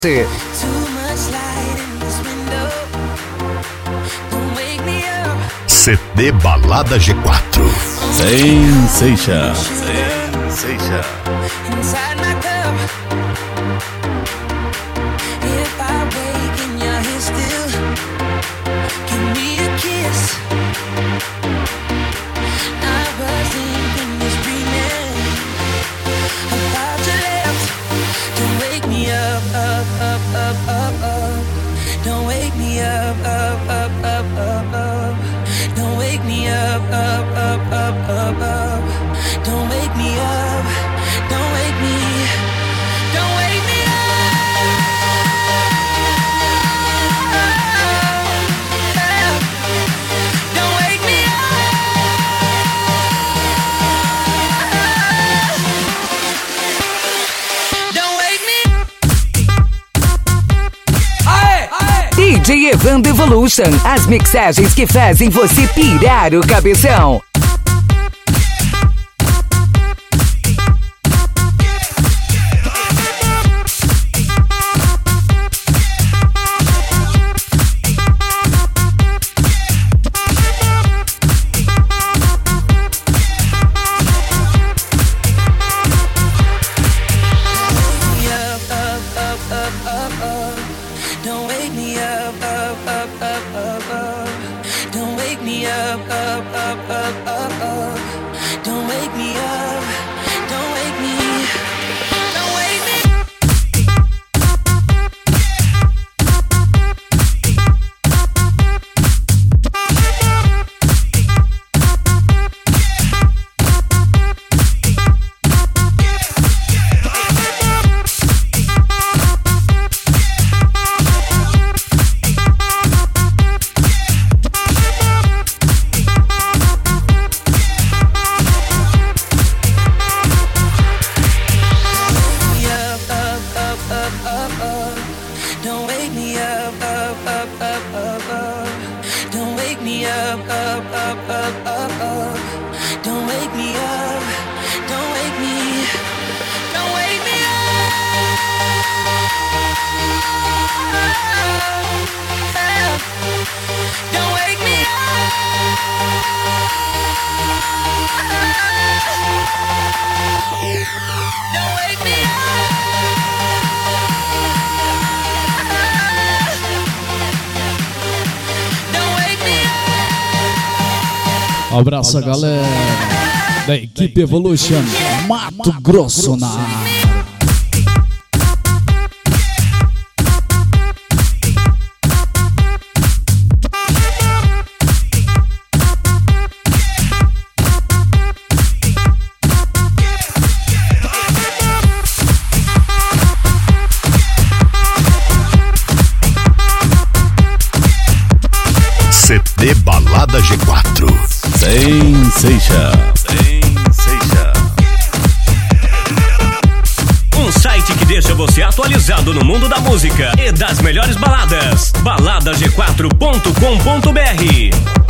CD Balada G4. Sensation. Don't wake me up, up, up, up, up, up. Don't wake me up, up, up, up, up, up. Don't wake me up, don't wake me, don't wake me up. Don't wake me up. Don't wake me. DJ Evandro Evolution, as mixagens que fazem você pirar o cabeção. Don't wake me up, up, up, up, up, up. Don't wake me up, up, up, up, up, up. Don't wake me up, don't wake me, don't wake me. Don't wake me up, up, up, up, up, up. Don't wake me up, up, up, up, up, up. Don't wake me up, don't wake me, don't wake me up. Don't wake me up. Don't wake me up. Abraço a galera da equipe Evolution, Mato Grosso na área. CD Balada G4. Sensation. Um site que deixa você atualizado no mundo da música e das melhores baladas. baladag4.com.br